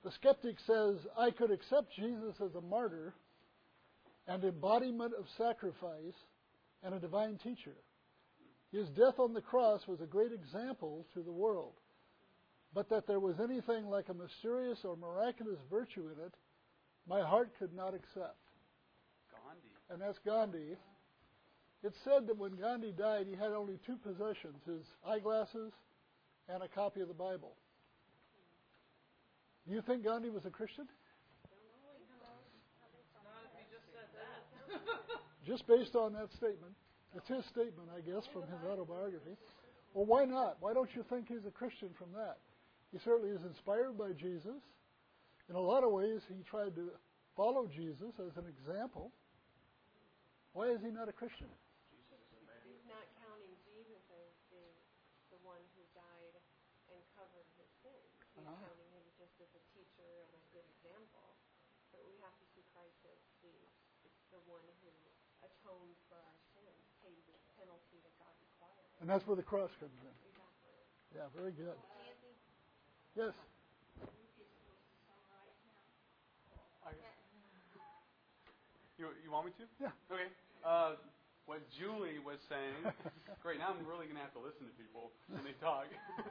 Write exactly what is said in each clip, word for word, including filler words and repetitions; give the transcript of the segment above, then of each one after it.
The skeptic says, I could accept Jesus as a martyr and embodiment of sacrifice and a divine teacher. His death on the cross was a great example to the world. But that there was anything like a mysterious or miraculous virtue in it, my heart could not accept. Gandhi. And that's Gandhi. It's said that when Gandhi died, he had only two possessions, his eyeglasses and a copy of the Bible. Do you think Gandhi was a Christian? Just based on that statement. It's his statement, I guess, from his autobiography. Well, why not? Why don't you think he's a Christian from that? He certainly is inspired by Jesus. In a lot of ways, he tried to follow Jesus as an example. Why is he not a Christian? He's not counting Jesus as the, the one who died and covered his sins. He's uh-huh. counting him just as a teacher and a good example. But we have to see Christ as the, the one who atoned for our sins, paid the penalty that God required. And that's where the cross comes in. Exactly. Yeah, very good. Nancy? Yes? I, you, you want me to? Yeah. Okay. Uh, what Julie was saying, great, now I'm really going to have to listen to people when they talk.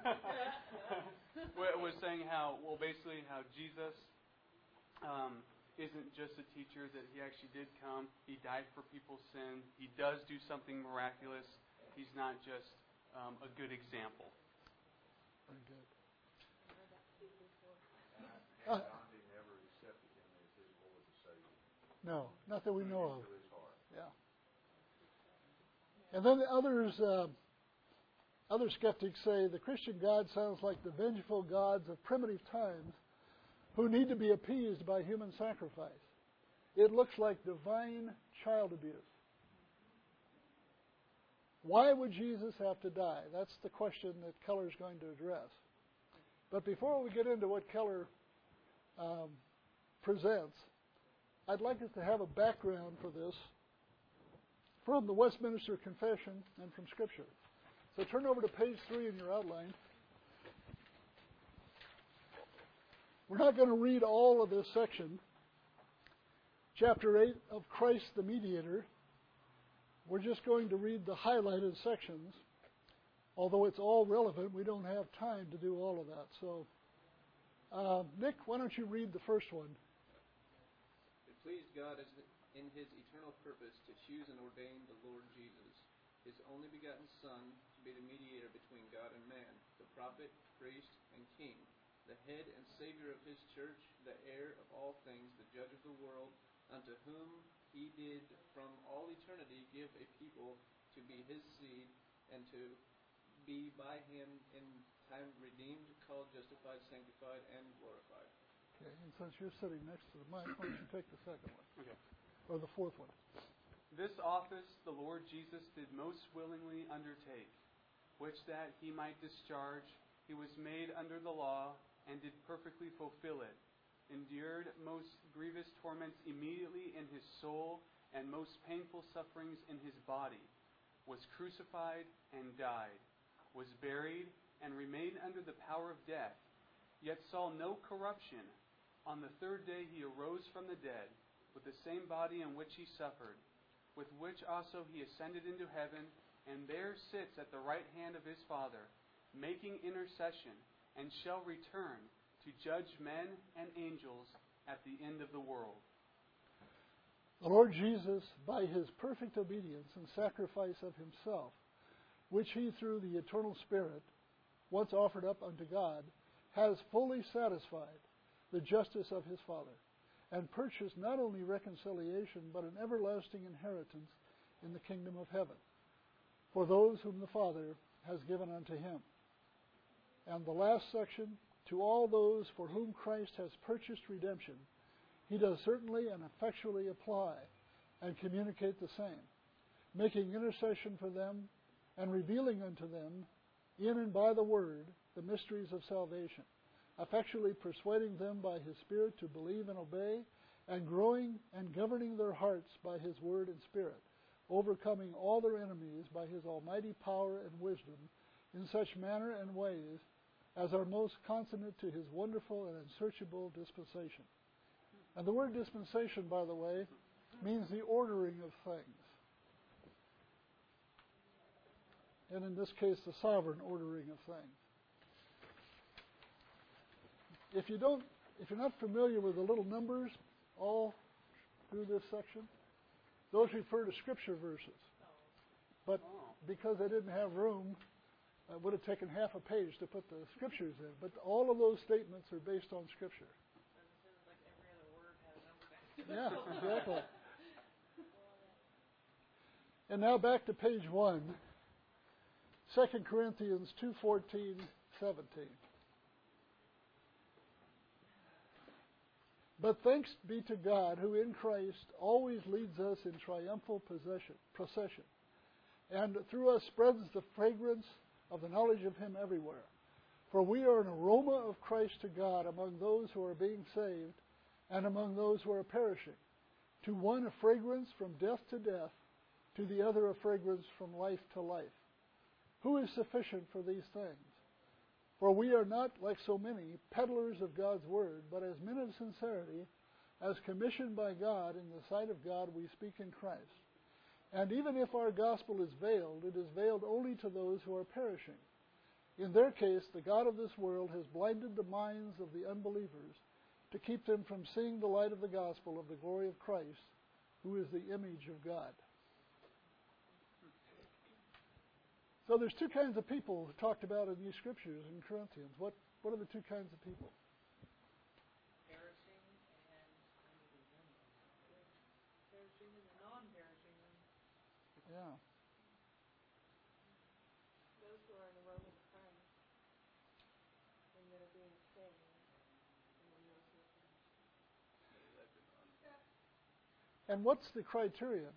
was saying how, well, basically how Jesus um, isn't just a teacher, that he actually did come. He died for people's sin. He does do something miraculous. He's not just um, a good example. Very good. And Uh, Gandhi never accepted him as his Lord and Savior. no, not that we know of. Into his heart. Yeah. And then the others, uh, other skeptics say the Christian God sounds like the vengeful gods of primitive times who need to be appeased by human sacrifice. It looks like divine child abuse. Why would Jesus have to die? That's the question that Keller's going to address. But before we get into what Keller um, presents, I'd like us to have a background for this from the Westminster Confession and from Scripture. So turn over to page three in your outline. We're not going to read all of this section. Chapter eight of Christ the Mediator. We're just going to read the highlighted sections. Although it's all relevant, we don't have time to do all of that. So, uh, Nick, why don't you read the first one? It pleased God as in his eternal purpose to choose and ordain the Lord Jesus, his only begotten Son, to be the mediator between God and man, the prophet, priest, and king, the head and Savior of his church, the heir of all things, the judge of the world, unto whom he did from all eternity give a people to be his seed, and to be by him in time redeemed, called, justified, sanctified, and glorified. Okay, and since you're sitting next to the mic, why don't you take the second one? Okay. Or the fourth one. This office the Lord Jesus did most willingly undertake, which that he might discharge, he was made under the law, and did perfectly fulfill it, endured most grievous torments immediately in his soul, and most painful sufferings in his body, was crucified and died, was buried, and remained under the power of death, yet saw no corruption. On the third day he arose from the dead, with the same body in which he suffered, with which also he ascended into heaven, and there sits at the right hand of his Father, making intercession, and shall return to judge men and angels at the end of the world. The Lord Jesus, by his perfect obedience and sacrifice of himself, which he through the eternal Spirit once offered up unto God, has fully satisfied the justice of his Father, and purchased not only reconciliation, but an everlasting inheritance in the kingdom of heaven, for those whom the Father has given unto him. And the last section, to all those for whom Christ has purchased redemption, he does certainly and effectually apply and communicate the same, making intercession for them and revealing unto them in and by the word the mysteries of salvation, effectually persuading them by his Spirit to believe and obey, and growing and governing their hearts by his word and Spirit, overcoming all their enemies by his almighty power and wisdom in such manner and ways as our most consonant to his wonderful and unsearchable dispensation. And the word dispensation, by the way, means the ordering of things. And in this case, the sovereign ordering of things. If you don't, if you're not familiar with the little numbers all through this section, those refer to scripture verses. But because I didn't have room, it would have taken half a page to put the scriptures in. But all of those statements are based on scripture. Yeah, exactly. And now back to page one, Second Corinthians two fourteen, seventeen. But thanks be to God, who in Christ always leads us in triumphal possession, procession, and through us spreads the fragrance of the knowledge of him everywhere. For we are an aroma of Christ to God among those who are being saved and among those who are perishing. To one a fragrance from death to death, to the other a fragrance from life to life. Who is sufficient for these things? For we are not, like so many, peddlers of God's word, but as men of sincerity, as commissioned by God in the sight of God, we speak in Christ. And even if our gospel is veiled, it is veiled only to those who are perishing. In their case, the God of this world has blinded the minds of the unbelievers to keep them from seeing the light of the gospel of the glory of Christ, who is the image of God. So there's two kinds of people talked about in these scriptures in Corinthians. What what are the two kinds of people? Perishing and perishing and the non-perishing. Yeah. Those who are in the Roman Christ and that are being saved, and then those who are perishing. And what's the criterion?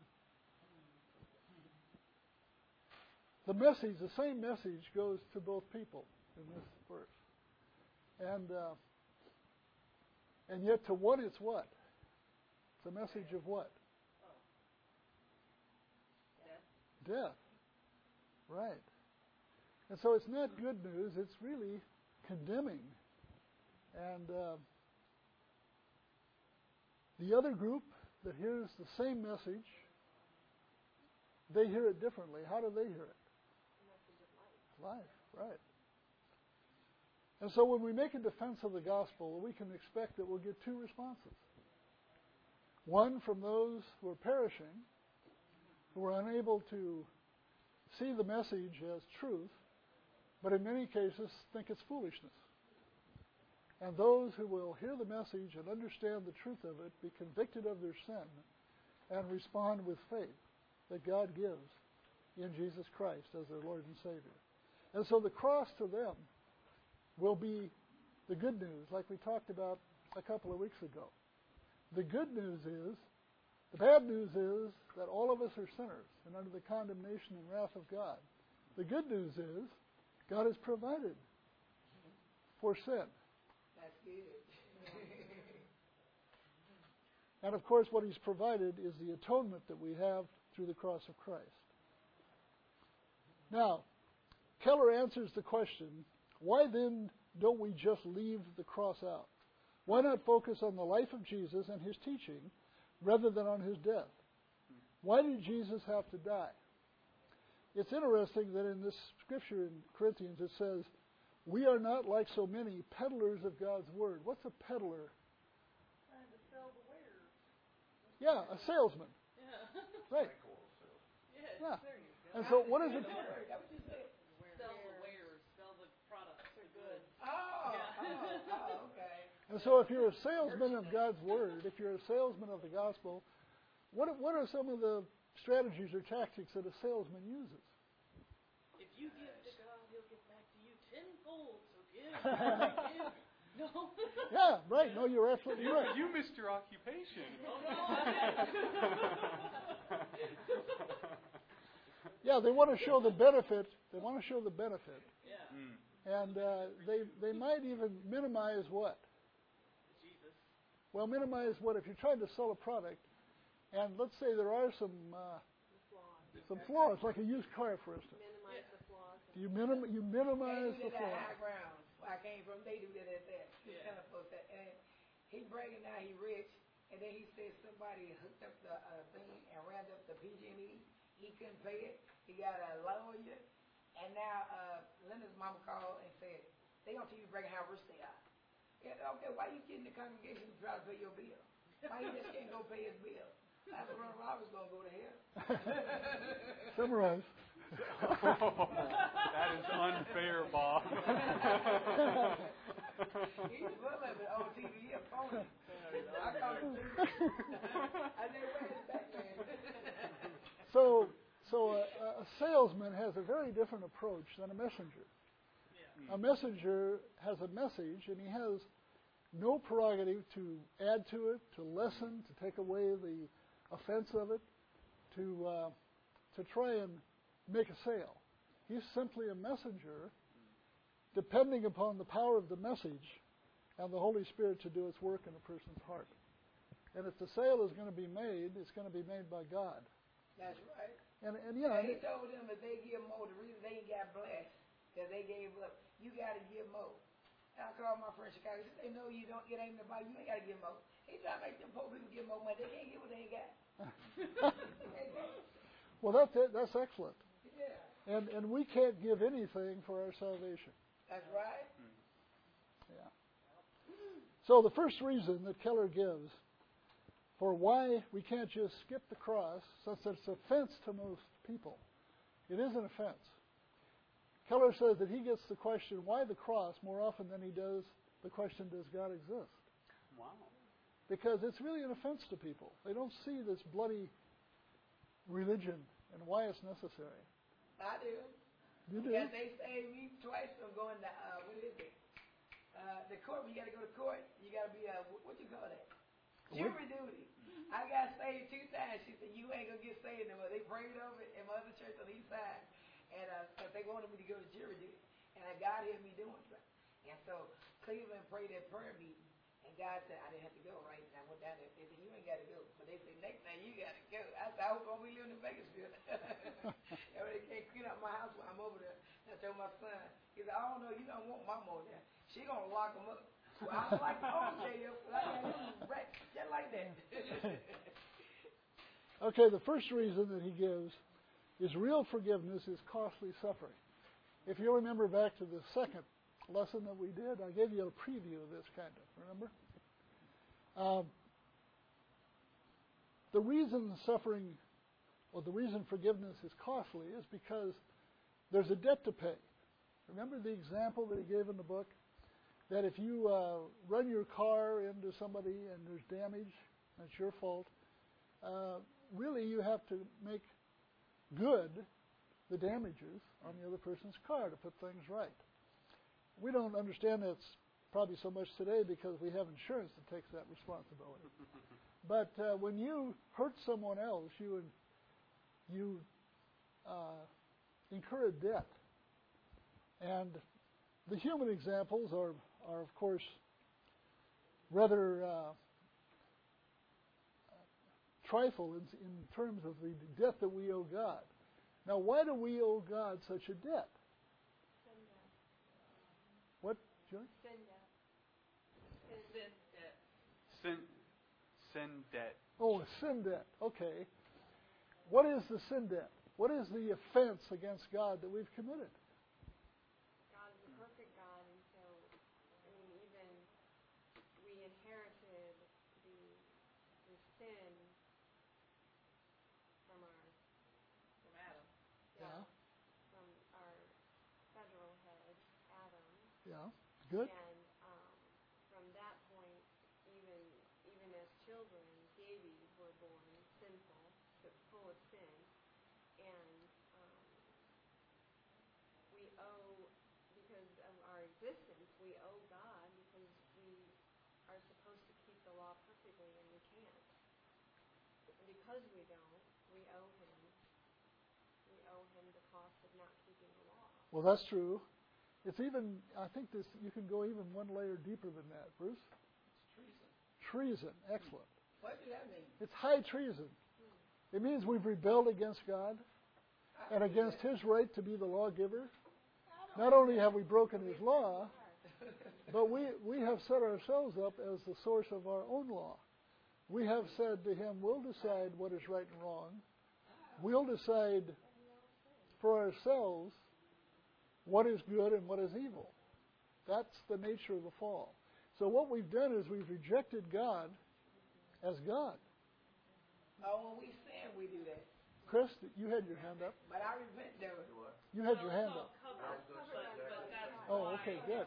The message, the same message goes to both people in this verse. And uh, and yet to one it's what? It's a message of what? Death. Death. Right. And so it's not good news, it's really condemning. And uh, the other group that hears the same message, they hear it differently. How do they hear it? Life, right. And so when we make a defense of the gospel, we can expect that we'll get two responses. One from those who are perishing, who are unable to see the message as truth, but in many cases think it's foolishness. And those who will hear the message and understand the truth of it, be convicted of their sin, and respond with faith that God gives in Jesus Christ as their Lord and Savior. And so the cross to them will be the good news, like we talked about a couple of weeks ago. The good news is, the bad news is that all of us are sinners and under the condemnation and wrath of God. The good news is, God has provided for sin. That's good. And of course, what He's provided is the atonement that we have through the cross of Christ. Now, Keller answers the question, why then don't we just leave the cross out? Why not focus on the life of Jesus and His teaching rather than on His death? Why did Jesus have to die? It's interesting that in this scripture in Corinthians it says, we are not like so many peddlers of God's word. What's a peddler? Trying to sell the wares. Yeah, a salesman. Yeah. Right. Yes, Yeah. there you go. And so what is it? Sell the wares, sell the products, the goods. Oh, Yeah. oh, oh, okay. And so if you're a salesman of God's word, if you're a salesman of the gospel, what what are some of the strategies or tactics that a salesman uses? If you give to God, He'll give back to you tenfold. So give, give, give. No. Yeah, right. No, you're absolutely You, right. you missed your occupation. Oh, no, I Yeah, they want to show the benefit. They want to show the benefit. Yeah. Mm. And uh, they they might even minimize what? Jesus. Well, minimize what? If you're trying to sell a product, and let's say there are some uh, The flaws. some flaws, like a used car, for instance. Minimize the flaws. You minim you minimize Maybe the to the flaws. high ground. I came from, they do that at that. Yeah. Kind of folks that, and he bragging now he rich, and then he said somebody hooked up the uh, thing and ran up the P G and E. He couldn't pay it. He got a lawyer, and now uh, Linda's mama called and said they on T V bragging how rich they are. Yeah, okay, why you getting the congregation to try to pay your bill? Why you just can't go pay his bill? I said, Ron Roberts gonna go to hell. Summarize. That is unfair, Bob. He's full of it on T V, a phony. I call it I never read his background. So, so a, a salesman has a very different approach than a messenger. Yeah. A messenger has a message, and he has no prerogative to add to it, to lessen, to take away the offense of it, to uh, to try and make a sale. He's simply a messenger, depending upon the power of the message and the Holy Spirit to do its work in a person's heart. And if the sale is going to be made, it's going to be made by God. That's right. And and yeah, And he told them if they give more, the reason they ain't got blessed, because they gave up, you got to give more. And I called my friend Chicago. He said, they know you don't, it ain't about you, ain't got to give more. He trying to make them poor people give more money. They can't get what they ain't got. well, that's it. That's excellent. Yeah. And and we can't give anything for our salvation. That's right. Yeah. So the first reason that Keller gives for why we can't just skip the cross, since it's an offense to most people, it is an offense. Keller says that he gets the question, why the cross, more often than he does the question, does God exist? Wow. Because it's really an offense to people. They don't see this bloody religion and why it's necessary. I do. You do? Because they saved me twice from going to, uh, what is it? Uh, the court, when you got to go to court, you got to be, uh, what you call that? Jury duty. I got saved two times. She said, you ain't going to get saved no more. They prayed over it in my other church on the east side. And uh, they wanted me to go to jury duty. And uh, God had me doing it. And so Cleveland prayed that prayer meeting. And God said, I didn't have to go, right? And I went down there. They said, you ain't got to go. But they said, next time you got to go. I said, I hope we live in Vegasville. And they can't clean up my house when I'm over there. And I told my son, he said, I don't know, you don't want Mama over there. She going to lock him up. Well, I was like the old J F, but I got him wrecked just like that. Okay, the first reason that he gives is real forgiveness is costly suffering. If you remember back to the second lesson that we did, I gave you a preview of this kind of, remember? Um, the reason suffering, or the reason forgiveness is costly is because there's a debt to pay. Remember the example that he gave in the book? That if you uh, run your car into somebody and there's damage, that's your fault, uh, really you have to make good the damages on the other person's car to put things right. We don't understand that probably so much today because we have insurance that takes that responsibility. But uh, when you hurt someone else, you you uh, incur a debt. And the human examples are, are of course, rather uh, trifle in, in terms of the debt that we owe God. Now, why do we owe God such a debt? Sin debt. What, Joy? Sin debt. Sin debt. Sin, sin debt. Oh, a sin debt. Okay. What is the sin debt? What is the offense against God that we've committed? God is a perfect God, and so, I mean, even we inherited the, the sin from our, From Adam. Yeah. from our federal head, Adam. Yeah. Good. And um, from that point, even even as children, babies were born sinful, but full of sin, and um, we owe, because of our existence, we owe God because we are supposed to keep the law perfectly, and we can't. And because we don't, we owe Him. We owe Him the cost of not keeping the law. Well, that's true. It's even, I think this, you can go even one layer deeper than that, Bruce. It's treason. Treason. Excellent. What does that mean? It's high treason. It means we've rebelled against God and against His right to be the lawgiver. Not only have we broken His law, But we, we have set ourselves up as the source of our own law. We have said to him, we'll decide what is right and wrong. We'll decide for ourselves what is good and what is evil. That's the nature of the fall. So what we've done is we've rejected God as God. Oh, when we sin, we do that. Chris, you had your hand up. But I repent, though. You had your hand up. Oh, okay, good.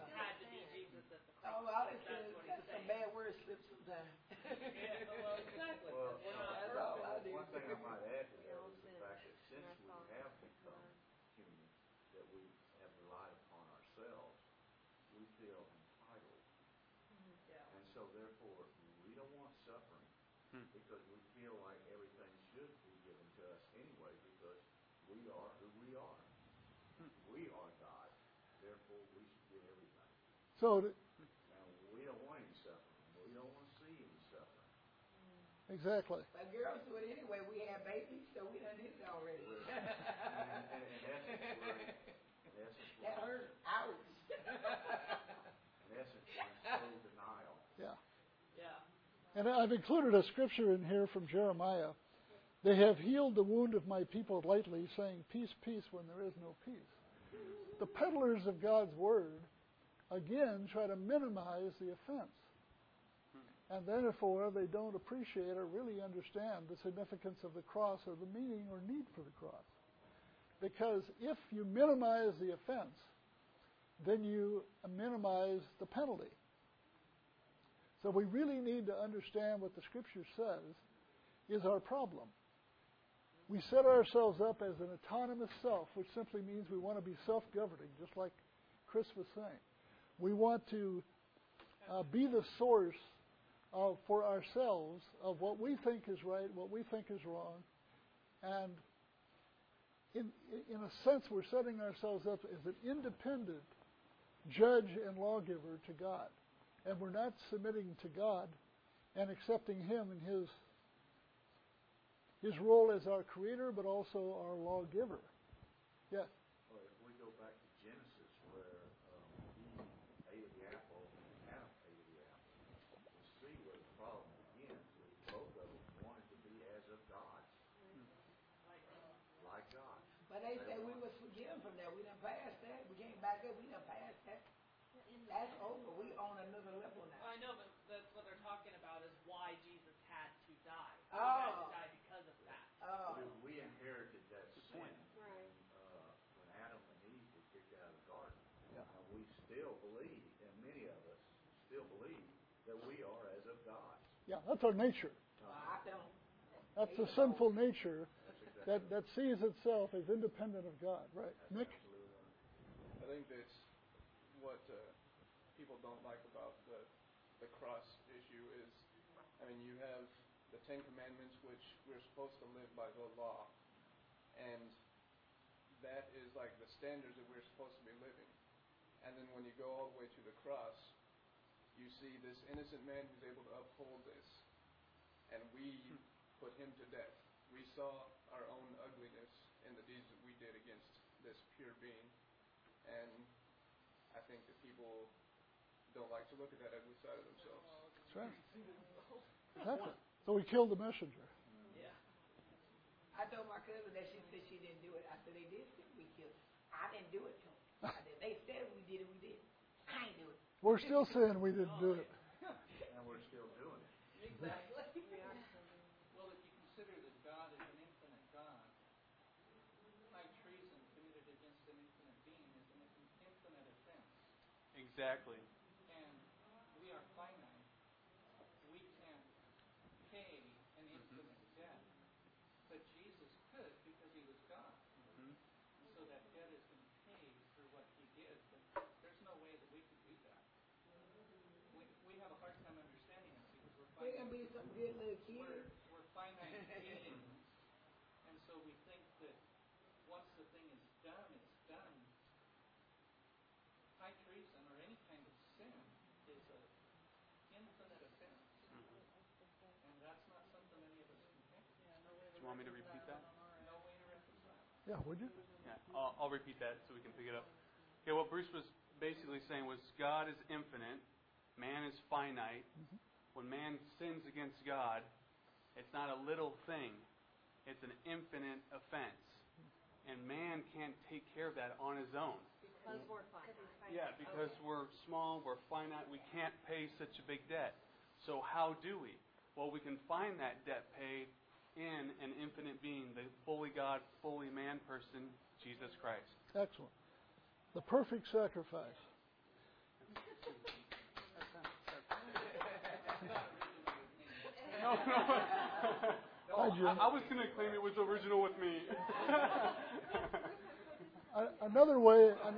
Oh, well, it's got some bad words slip sometimes. Well, exactly. Well, We're not That's all I do. one thing I might add to that is the fact that since we have become human, that we have relied upon ourselves, we feel entitled. Yeah. And so therefore, we don't want suffering Hmm. because we feel like everything should be given to us anyway because we are who we are. Hmm. We are God. Therefore, we should get everything. So, th- And we don't want any suffering. We don't want to see any suffering. exactly. But girls do it anyway. We have babies, so we done did it already. And, and in essence, we're, in essence, That we're, hurt. Ouch. in essence, we're in total denial. Yeah. Yeah. And I've included a scripture in here from Jeremiah. They have healed the wound of my people lightly, saying, peace, peace, when there is no peace. The peddlers of God's word, again, try to minimize the offense. And therefore, they don't appreciate or really understand the significance of the cross or the meaning or need for the cross. Because if you minimize the offense, then you minimize the penalty. So we really need to understand what the Scripture says is our problem. We set ourselves up as an autonomous self, which simply means we want to be self-governing, just like Chris was saying. We want to uh, be the source of, for ourselves of what we think is right, what we think is wrong. And in, in a sense, we're setting ourselves up as an independent judge and lawgiver to God. And we're not submitting to God and accepting Him in His His role as our creator, but also our lawgiver. Yes? Well, if we go back to Genesis, where um, Eve ate of the apple and Adam ate of the apple, we see where the problem begins. Is both of them wanted to be as of God, like God. But they say we was forgiven from that. We done passed that. We came back up. We done passed that. That's over. We on another level now. Well, I know, but that's what they're talking about is why Jesus had to die. He Oh. had to die because of that. Oh. We, we inherited that sin point. Right. uh, when Adam and Eve were kicked out of the garden. Yeah. And we still believe, and many of us still believe, that we are as of God. Yeah, that's our nature. Well, I don't. That's the sinful nature That's exactly that, that sees itself as independent of God. Right. That's Nick? absolutely right. I think that's what uh, people don't like about the the cross issue is, I mean, you have the Ten Commandments, which we're supposed to live by the law, and that is like the standards that we're supposed to be living. And then when you go all the way to the cross, you see this innocent man who's able to uphold this, and we put him to death. We saw our own ugliness in the deeds that we did against this pure being, and I think that people don't like to look at that ugly side of themselves. That's right. Exactly. So we killed the messenger. Yeah. I told my cousin that she said she didn't do it. I said they did say we killed. I didn't do it to them. I said, they said we did it. We did. I ain't do it. We're still saying we didn't do it. And we're still doing it. Exactly. Well, if you consider that God is an infinite God, high treason committed against an infinite being is an infinite offense. Exactly. And we are finite. We can't pay an infinite debt. But Jesus could because he was God. Mhm. So that debt has been paid for what he did. But there's no way that we could do that. We, we have a hard time understanding it because we're We're finite. gonna be some good little We're, kids. we're finite beings, and so we think that once the thing is done, it's done. High treason or any kind of sin is an infinite offense, and that's not something any of us can take. Yeah, no way Do you want me to repeat that? No way to reconcile. Yeah, would you? Yeah, I'll, I'll repeat that so we can pick it up. Okay, what Bruce was basically saying was God is infinite, man is finite. Mhm. When man sins against God, it's not a little thing. It's an infinite offense. And man can't take care of that on his own. Because we're finite. Yeah, because Okay. we're small, we're finite, we can't pay such a big debt. So how do we? Well, we can find that debt paid in an infinite being, the fully God, fully man person, Jesus Christ. Excellent. The perfect sacrifice. No, no. Hi, Jim. I, I was going to claim it was original with me. A- Another way, an-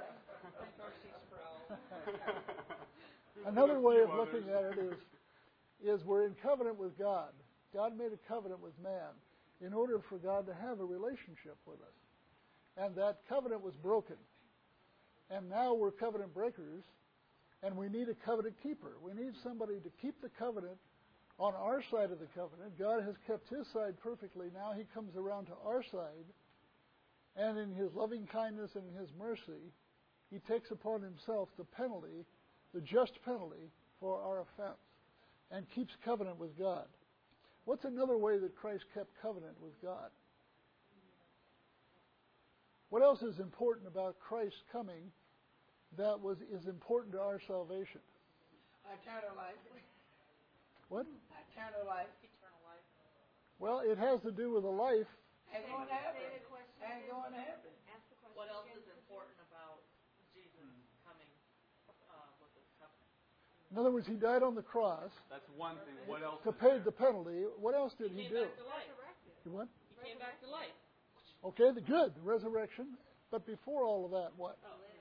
another way of looking at it is, is we're in covenant with God. God made a covenant with man in order for God to have a relationship with us. And that covenant was broken. And now we're covenant breakers, and we need a covenant keeper. We need somebody to keep the covenant on our side of the covenant. God has kept his side perfectly. Now he comes around to our side, and in his loving kindness and in his mercy, he takes upon himself the penalty, the just penalty for our offense, and keeps covenant with God. What's another way that Christ kept covenant with God? What else is important about Christ's coming that was is important to our salvation? Eternal life. What? Eternal life. Eternal life. Well, it has to do with a life. Ain't going to heaven. Say the question Ain't again. going to heaven. Ask the question What else again. is important about Jesus coming uh, with his covenant? In other words, he died on the cross That's one thing. What else to is pay there? the penalty. What else did he He came do? back to life. Resurrected. He what? He came back to life. Okay, the good, the resurrection. But before all of that, what?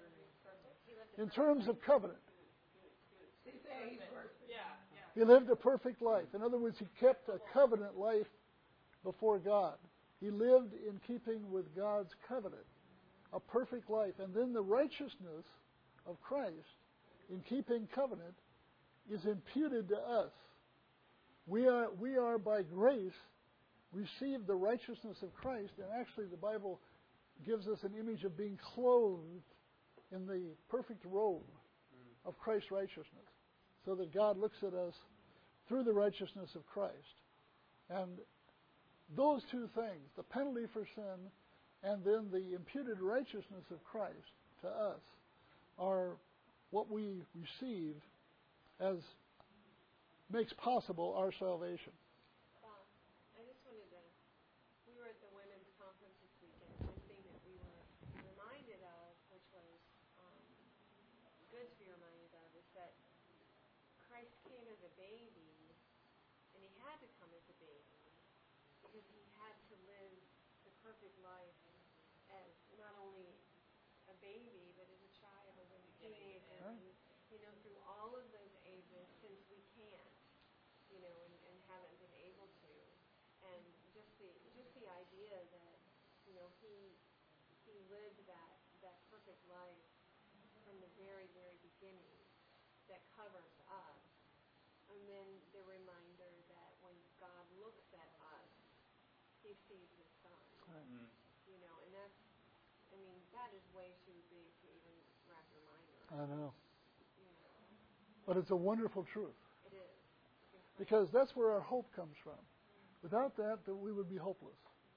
In terms of covenant, He said he's perfect. Yeah, yeah. he lived a perfect life. In other words, he kept a covenant life before God. He lived in keeping with God's covenant, a perfect life. And then the righteousness of Christ in keeping covenant is imputed to us. We are, we are by grace received the righteousness of Christ, and actually the Bible gives us an image of being clothed in the perfect robe of Christ's righteousness, so that God looks at us through the righteousness of Christ. And those two things, the penalty for sin and then the imputed righteousness of Christ to us, are what we receive as makes possible our salvation. Bob, I just wanted to, we were at the women's conference this weekend. One thing that we were reminded of, which was um, good to be reminded of, is that Christ came as a baby, and he had to come as a baby, because he had to live the perfect life as not only a baby, but as a child and a teenager, Right. and, you know, through all of those ages, since we can't, you know, and, and haven't been able to. And just the just the idea that, you know, he he lived that, that perfect life from the very, very beginning that covers us. And then the reminder that when God looks at us, he sees his son. Mm. You know, and that's, I mean, that is way too big to even wrap your mind around. I know. You know, But it's a wonderful truth, it is. because that's where our hope comes from. Without that, then we would be hopeless.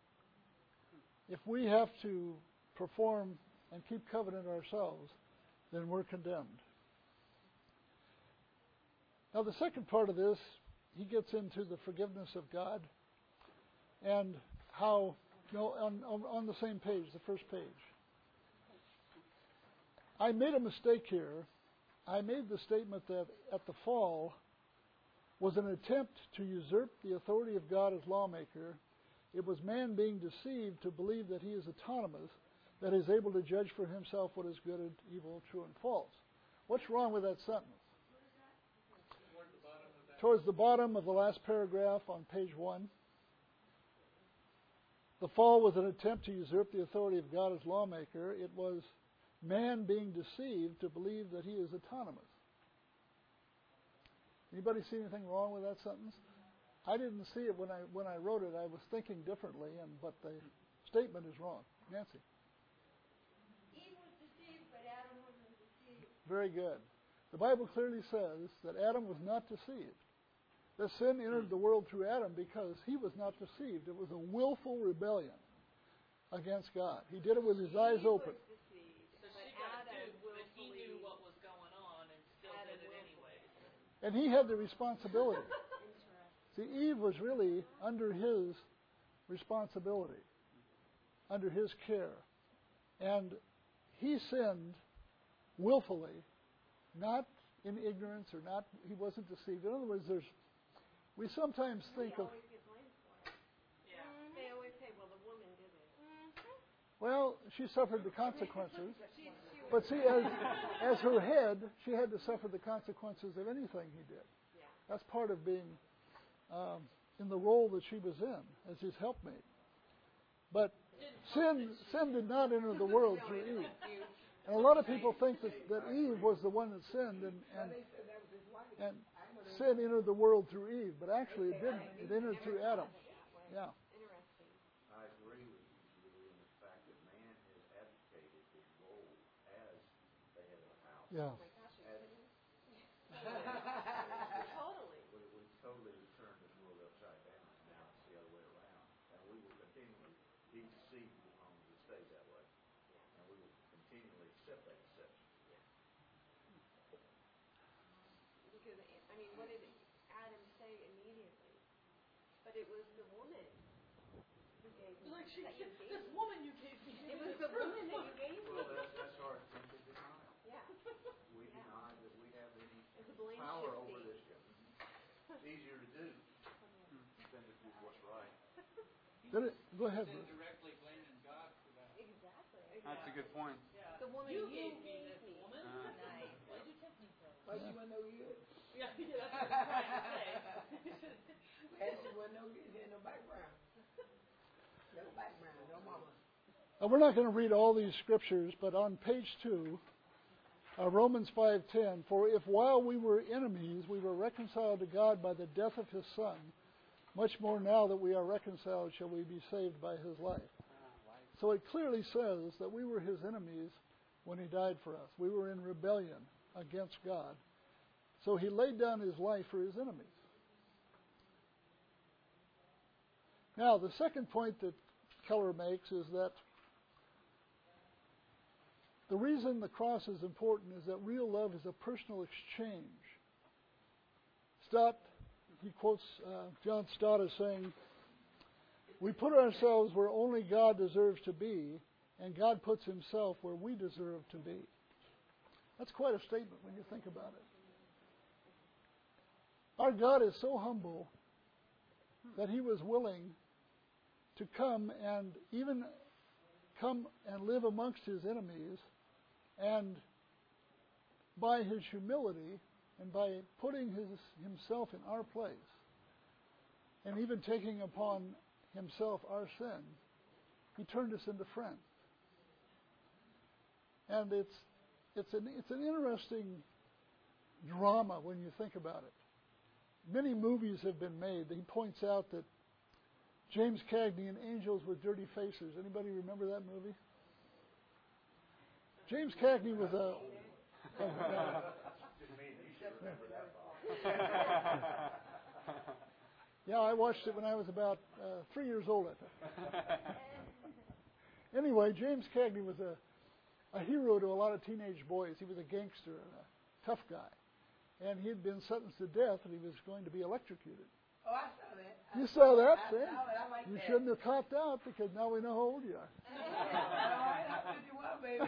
If we have to perform and keep covenant ourselves, then we're condemned. Now, the second part of this, he gets into the forgiveness of God and how, you know, on, on, on the same page, the first page. I made a mistake here. I made the statement that at the fall was an attempt to usurp the authority of God as lawmaker. It was man being deceived to believe that he is autonomous, that is able to judge for himself what is good and evil, true and false. What's wrong with that sentence? Toward the bottom of that. Towards the bottom of the last paragraph on page one. The fall was an attempt to usurp the authority of God as lawmaker. It was man being deceived to believe that he is autonomous. Anybody see anything wrong with that sentence? I didn't see it when I when I wrote it. I was thinking differently, and but the statement is wrong. Nancy. Eve was deceived, but Adam wasn't deceived. Very good. The Bible clearly says that Adam was not deceived. The sin entered the world through Adam because he was not deceived. It was a willful rebellion against God. He did it with his eyes He open. was deceived, So but she got Adam duped, but he willfully- knew what was going on and still Adam did it willfully anyways. sinned. And he had the responsibility. Interesting. See, Eve was really under his responsibility, under his care. And he sinned willfully, not in ignorance or not, he wasn't deceived. In other words, there's, we sometimes think We of, always get blamed for it. Yeah. They always say, well, the woman did it. well, she suffered the consequences. She, she But see, as, as her head, she had to suffer the consequences of anything he did. yeah. That's part of being um, in the role that she was in as his helpmate. But sin, sin did not enter the world through Eve. And a lot of people think that, that Eve was the one that sinned, and, and, They said that was his wife. and I know they- sin entered the world through Eve. But actually, it didn't. It entered through Adam. Yeah. Interesting. I agree with you, Julie, in the fact that man has abdicated his role as the head of the house. Yeah. Oh my gosh, are you As- kidding? Totally. We, we totally turned this world upside down. Now it's the other way around. And we will continually be deceived as long as it stays that way. And we will continually accept that deception. Because, I mean, what did Adam say immediately? But it was the woman who gave me. Like she, that you gave this me. woman you gave me. It was the woman that you gave me. Well, that's, that's our attempted denial. Yeah. We Yeah. deny that we have any It's a blame power over shifting. this. It's easier to do than to do what's right. Did it, go ahead. He's Bruce. indirectly blaming God for that. Exactly. That's a good point. Yeah. The woman you you gave me gave this me. woman. Uh. Nice. Why'd you take me from? Well, she wasn't no good. Yeah, yeah, that's what I'm trying to say. And she wasn't no good. She had no background. No background. No mama. Now, we're not going to read all these scriptures, but on page two, uh, Romans five ten, for if while we were enemies, we were reconciled to God by the death of his Son, much more now that we are reconciled shall we be saved by his life. So it clearly says that we were his enemies when he died for us. We were in rebellion against God. So he laid down his life for his enemies. Now, the second point that Keller makes is that the reason the cross is important is that real love is a personal exchange. Stott, he quotes uh, John Stott as saying, we put ourselves where only God deserves to be, and God puts himself where we deserve to be. That's quite a statement when you think about it. Our God is so humble that he was willing to come and even come and live amongst his enemies, and by his humility and by putting his, himself in our place and even taking upon himself our sin, he turned us into friends. And it's it's an it's an interesting drama when you think about it. Many movies have been made. He points out that James Cagney in Angels with Dirty Faces. Anybody remember that movie? James Cagney was a. Just mean you should remember that, Bob. Yeah, I watched it when I was about uh, three years old, I think. Anyway, James Cagney was a, a hero to a lot of teenage boys. He was a gangster and a tough guy. And he had been sentenced to death, and he was going to be electrocuted. Oh, I saw that. I You saw that, I see? saw it. I like You that. shouldn't have copped out, because now we know how old you are. All right, I'm fifty-one, baby.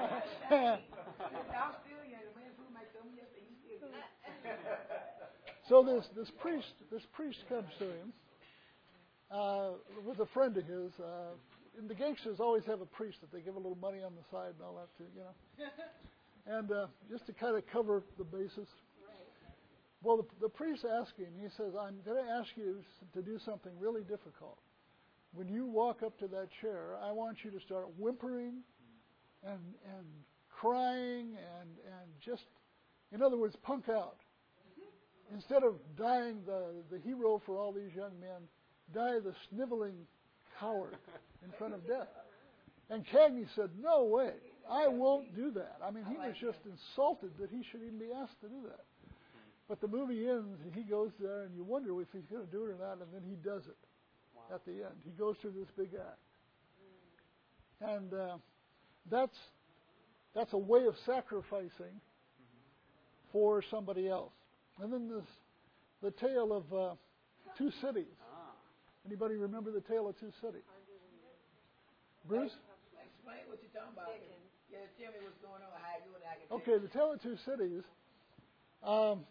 I'm still young. The man who might tell me yesterday, you still young. So this this priest this priest comes to him. Uh, was a friend of his. Uh, and the gangsters always have a priest that they give a little money on the side and all that too, you know. And uh, just to kind of cover the bases. Well, the, the priest asked him. He says, "I'm going to ask you to do something really difficult. When you walk up to that chair, I want you to start whimpering and and crying and and just, in other words, punk out. Instead of dying the, the hero for all these young men, die the sniveling coward in front of death." And Cagney said, "No way. I won't do that. I mean, he was just insulted that he should even be asked to do that. But the movie ends, and he goes there, and you wonder if he's going to do it or not, and then he does it wow. at the end. He goes through this big act. And uh, that's that's a way of sacrificing for somebody else. And then this, the tale of uh, two cities. Anybody remember the tale of two cities? Bruce? Explain what you're talking about. Yeah, tell me what's going on, how you doing, I can Okay, the tale of two cities. Um,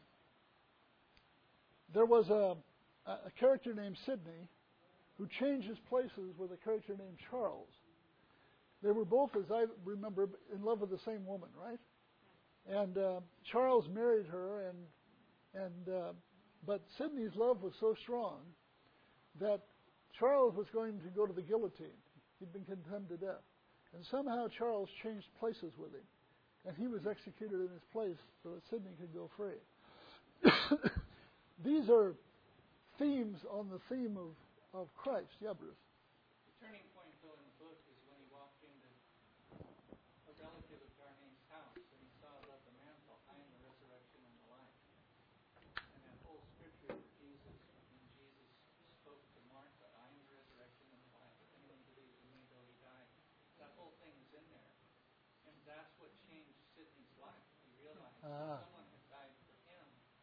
there was a, a character named Sidney who changes places with a character named Charles. They were both, as I remember, in love with the same woman, right? And uh, Charles married her, and and uh, but Sidney's love was so strong that Charles was going to go to the guillotine. He'd been condemned to death. And somehow Charles changed places with him. And he was executed in his place so that Sidney could go free. These are themes on the theme of, of Christ. Yeah, Bruce? The turning point, though, in the book is when he walked into a relative of Darnane's house and he saw above the mantle, I am the resurrection and the life. And that whole scripture of Jesus, when Jesus spoke to Martha, I am the resurrection and the life. If anyone believes in me, though he died, that whole thing is in there. And that's what changed Sidney's life. He realized Ah. someone had died for him.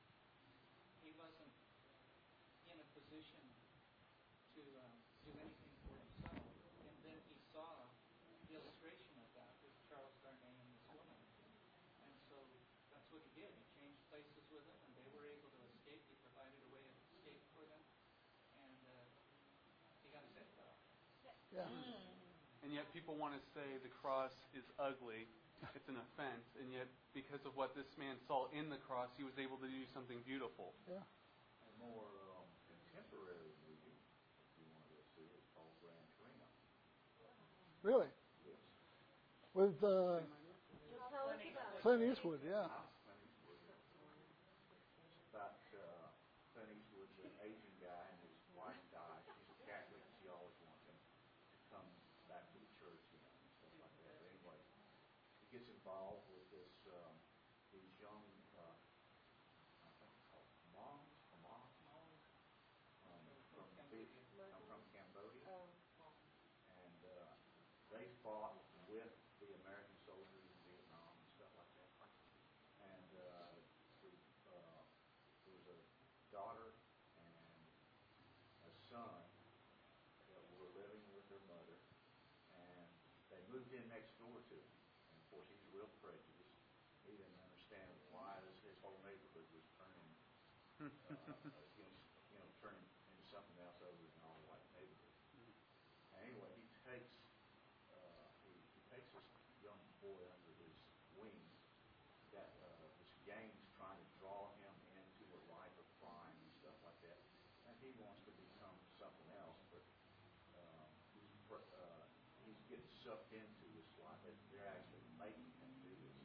He wasn't in a position to um, do anything for himself. And then he saw the illustration of that with Charles Darnay and this woman. And so that's what he did. He changed places with them, and they were able to escape. He provided a way of escape for them. And uh, he got his head cut off. Yeah. And yet people want to say the cross is ugly. It's an offense. And yet because of what this man saw in the cross, he was able to do something beautiful. Yeah. A more um, contemporary movie, if you want to see, is called Gran Torino. Really? Yes. With uh, Tell us about Clint Eastwood, yeah. Clint Eastwood. It's about uh, Clint Eastwood's an Asian guy, and his wife died. She's a Catholic. She always wants him to come back to the church, you know, and stuff like that. But anyway, he gets involved with this um, these young, uh, I think it's called Hmong, Hmong, um, from Viet- I'm from Cambodia, Oh. and uh, they fought with the American soldiers in Vietnam and stuff like that. And uh, the, uh, there was a daughter and a son that were living with their mother, and they moved in next door to him. And of course, he's real prejudiced. He didn't understand why this, his whole neighborhood was turning uh, against, you know, turning into something else other than all white neighborhood. And anyway, he takes uh, he, he takes this young boy under his wing. That uh, this gang's trying to draw him into a life of crime and stuff like that, and he wants to become something else, but um, he's pr- uh, he's getting sucked into this life. They're actually making him do this.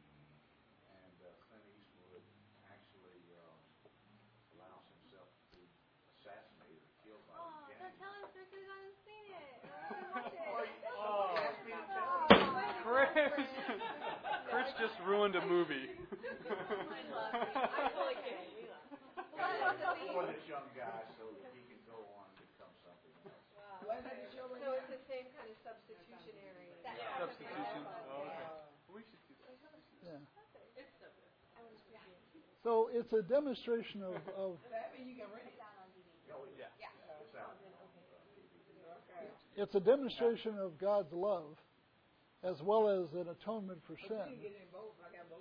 And uh, Clint Eastwood actually um, allows himself to be assassinated or killed by Oh, the gang. don't tell us because I haven't seen it. I haven't watched it. Oh. Ask me to tell Oh, you. wait a Chris, minute. Chris just ruined a movie. I love it. I'm totally kidding. We love it. Well, I love the theme. For this young guy, so that he can go on and become something else. Wow. What's that show right So now? it's the same kind of substitutionary. Yeah. Substitution. Oh, okay. We should do that. Yeah. It's so good. I want to see it. So it's a demonstration of, of That means you can rent it. Oh, yeah. Yeah. It's out. Okay. it's a demonstration of God's love as well as an atonement for But you can sin. get it in both. I got both.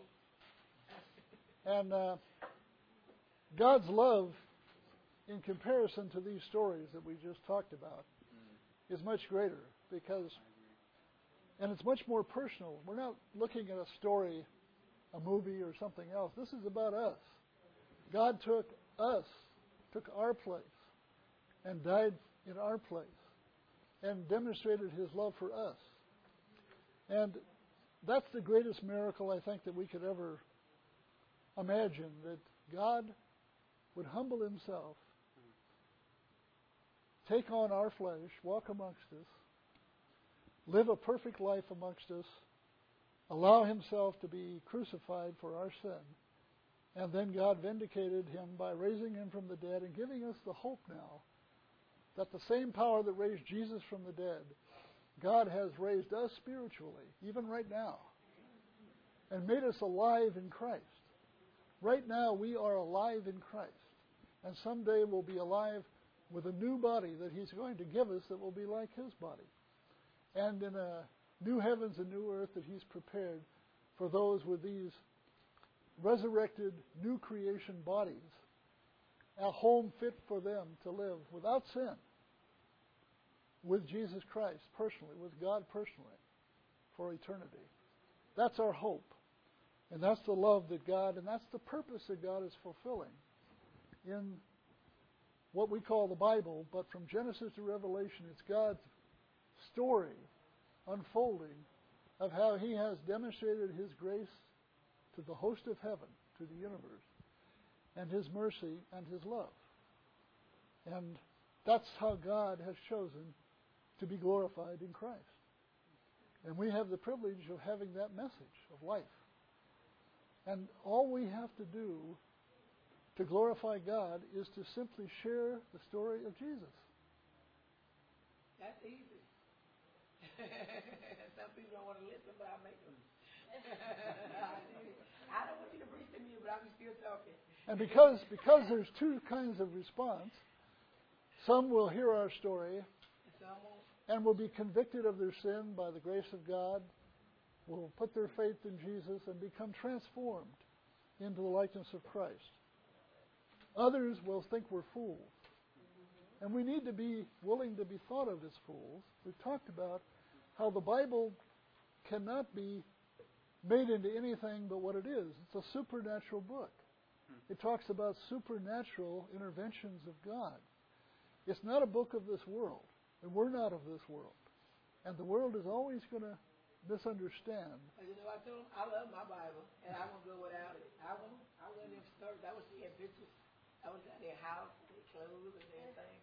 And uh, God's love, in comparison to these stories that we just talked about, is much greater because, and it's much more personal. We're not looking at a story, a movie, or something else. This is about us. God took us, took our place, and died in our place, and demonstrated His love for us. And that's the greatest miracle I think that we could ever imagine, that God would humble Himself, take on our flesh, walk amongst us, live a perfect life amongst us, allow himself to be crucified for our sin. And then God vindicated him by raising him from the dead and giving us the hope now that the same power that raised Jesus from the dead, God has raised us spiritually, even right now, and made us alive in Christ. Right now we are alive in Christ. And someday we'll be alive with a new body that he's going to give us that will be like his body. And in a new heavens and new earth that he's prepared for those with these resurrected new creation bodies, a home fit for them to live without sin with Jesus Christ personally, with God personally, for eternity. That's our hope. And that's the love that God, and that's the purpose that God is fulfilling in what we call the Bible. But from Genesis to Revelation, it's God's story unfolding of how he has demonstrated his grace to the host of heaven, to the universe, and his mercy and his love. And that's how God has chosen to be glorified in Christ. And we have the privilege of having that message of life. And all we have to do to glorify God is to simply share the story of Jesus. That's easy. Some people don't want to listen, but I make them. I don't want you to preach to me, but I'm still talking. And because because there's two kinds of response, some will hear our story and will be convicted of their sin by the grace of God, will put their faith in Jesus and become transformed into the likeness of Christ. Others will think we're fools. And we need to be willing to be thought of as fools. We've talked about how the Bible cannot be made into anything but what it is. It's a supernatural book. It talks about supernatural interventions of God. It's not a book of this world, and we're not of this world. And the world is always going to misunderstand. You know, I told them I love my Bible, and I won't go without it. I won't. I went in stores. I was seeing pictures. I was at their house, their clothes, and everything.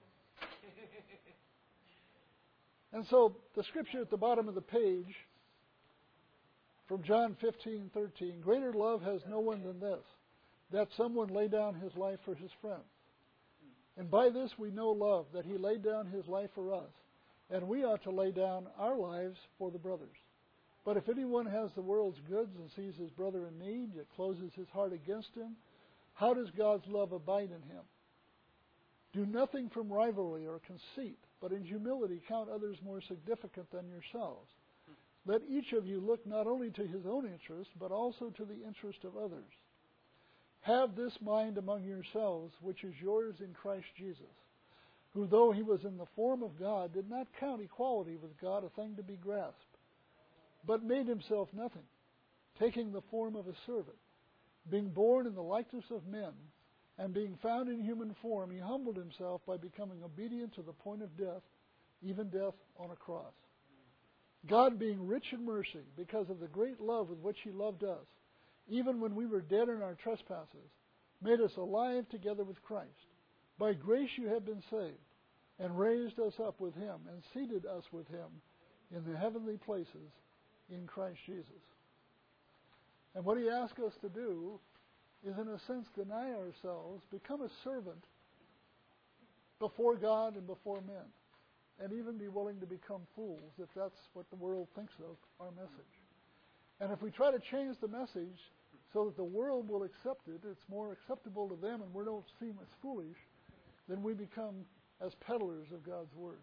And so the scripture at the bottom of the page from John fifteen thirteen, greater love has no one than this, that someone lay down his life for his friends. And by this we know love, that he laid down his life for us. And we ought to lay down our lives for the brothers. But if anyone has the world's goods and sees his brother in need, yet closes his heart against him, how does God's love abide in him? Do nothing from rivalry or conceit, but in humility count others more significant than yourselves. Let each of you look not only to his own interest, but also to the interest of others. Have this mind among yourselves, which is yours in Christ Jesus, who, though he was in the form of God, did not count equality with God a thing to be grasped, but made himself nothing, taking the form of a servant. Being born in the likeness of men, and being found in human form, he humbled himself by becoming obedient to the point of death, even death on a cross. God, being rich in mercy, because of the great love with which he loved us, even when we were dead in our trespasses, made us alive together with Christ. By grace you have been saved, and raised us up with him, and seated us with him in the heavenly places in Christ Jesus. And what he asks us to do is, in a sense, deny ourselves, become a servant before God and before men, and even be willing to become fools if that's what the world thinks of our message. And if we try to change the message so that the world will accept it, it's more acceptable to them and we don't seem as foolish, then we become as peddlers of God's Word.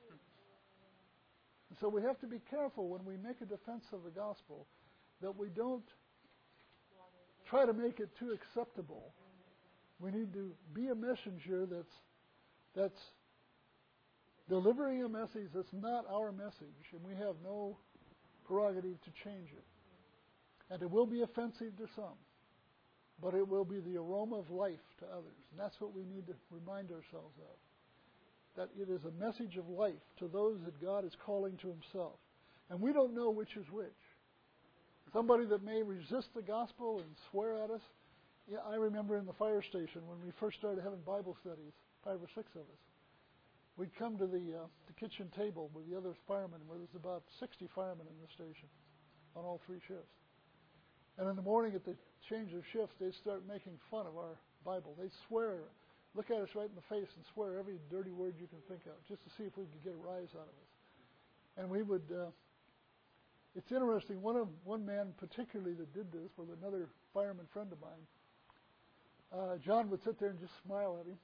And so we have to be careful when we make a defense of the gospel that we don't try to make it too acceptable. We need to be a messenger that's that's delivering a message that's not our message, and we have no prerogative to change it. And it will be offensive to some, but it will be the aroma of life to others. And that's what we need to remind ourselves of, that it is a message of life to those that God is calling to himself. And we don't know which is which. Somebody that may resist the gospel and swear at us. Yeah, I remember in the fire station when we first started having Bible studies, five or six of us. We'd come to the, uh, the kitchen table with the other firemen, where there's about sixty firemen in the station. on all three shifts. And in the morning at the change of shifts, they'd start making fun of our Bible. They'd swear, look at us right in the face and swear every dirty word you can think of, just to see if we could get a rise out of us. And we would, uh, it's interesting, one of one man particularly that did this was another fireman friend of mine. Uh, John would sit there and just smile at him.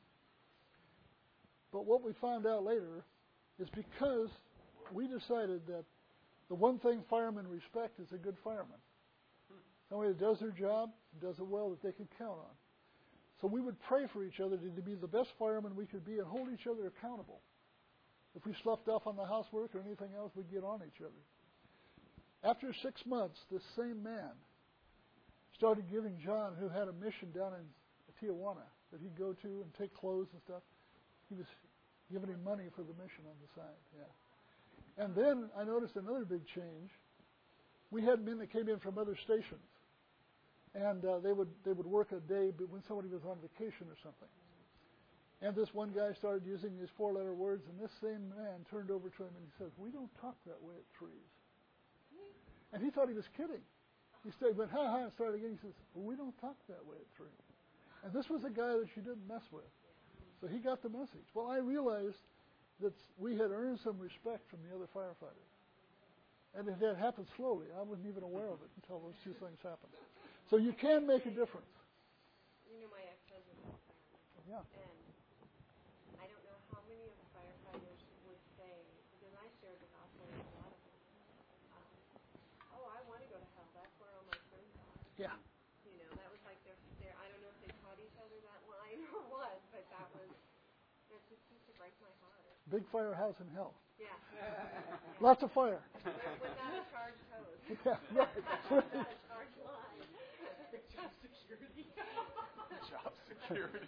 But what we found out later is because we decided that the one thing firemen respect is a good fireman. Somebody that does their job, does it well, that they can count on. So we would pray for each other to be the best firemen we could be and hold each other accountable. If we sloughed off on the housework or anything else, we'd get on each other. After six months, this same man started giving John, who had a mission down in Tijuana that he'd go to and take clothes and stuff, he was giving him money for the mission on the side. Yeah. And then I noticed another big change. We had men that came in from other stations, and uh, they would they would work a day when somebody was on vacation or something. And this one guy started using these four-letter words, and this same man turned over to him and he says, "We don't talk that way at Trees." And he thought he was kidding. He started, went, ha ha, and started again. He says, well, "We don't talk that way at Trees." And this was a guy that you didn't mess with. So he got the message. Well, I realized that we had earned some respect from the other firefighters. And it had happened slowly. I wasn't even aware of it until those two things happened. So you can make a difference. You know, my ex-husband was a fireman. Yeah. And I don't know how many of the firefighters would say, because I shared the gospel with a lot of them, um, oh, I want to go to hell. That's where all my friends are. Yeah. You know, that was like their, their, I don't know if they taught each other that line or what, but that was, it just used to break my heart. Big firehouse in hell. Yeah. Lots of fire. Without a charged hose. Yeah, right. Without a charged line. Big job security. Job security.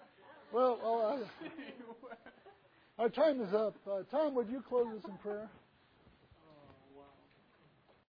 Well, uh, our time is up. Uh, Tom, would you close us in prayer?